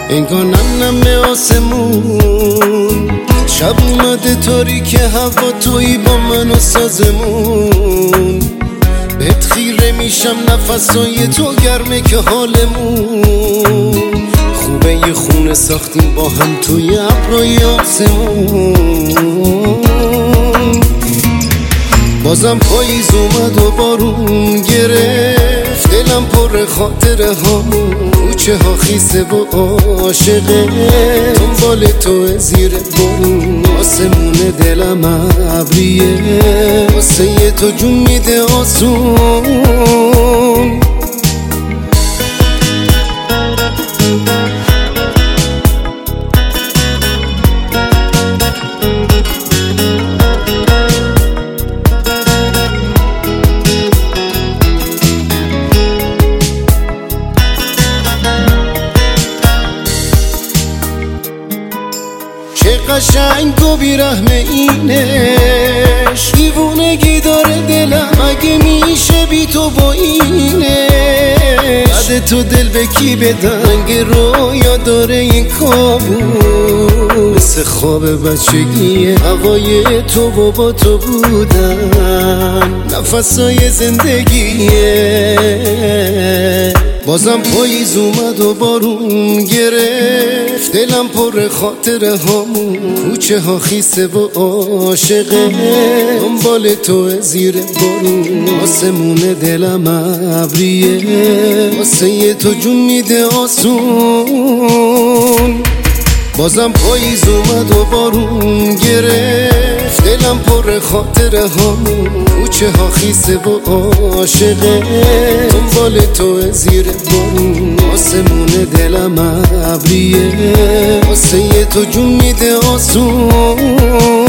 انگار نمنم آسمون، شب اومده تاریک هوا، تویی با من و سازمون. بهت خیره میشم نفسای تو گرمه که حالمون خوبه، یه خونه ساختیم با هم توی ابرای آسمون. بازم پاییز اومد و بارون گرفت، دلم پر خاطره هامون، کوچه ها خیسه و عاشقه، دنبال تو زیر بارون، آسمون دلم ابریه، واسه تو جون میده آسون. قشنگ و بیرحمه اینش، دیوونگی داره دلم، اگه میشه بی تو با اینش. بعد تو دل به کی بدنگ رویا داره این کابون، مثل خواب بچگی هوای تو و با تو بودن، نفسای زندگیه. بازم پاییز اومد و بارون گرفت، دلم پر خاطره هامون، کوچه ها خیسه و عاشقه، دنبال تو زیر بارون، آسمون دلم ابریه، واسه تو جون میده آسون. بازم پاییز اومد و بارون گرفت، دلم پر خاطره هامون، کوچه ها خیسه و عاشقه، دنبال تو زیر بارون، آسمون دلم ابریه، واسه تو جون میده آسون.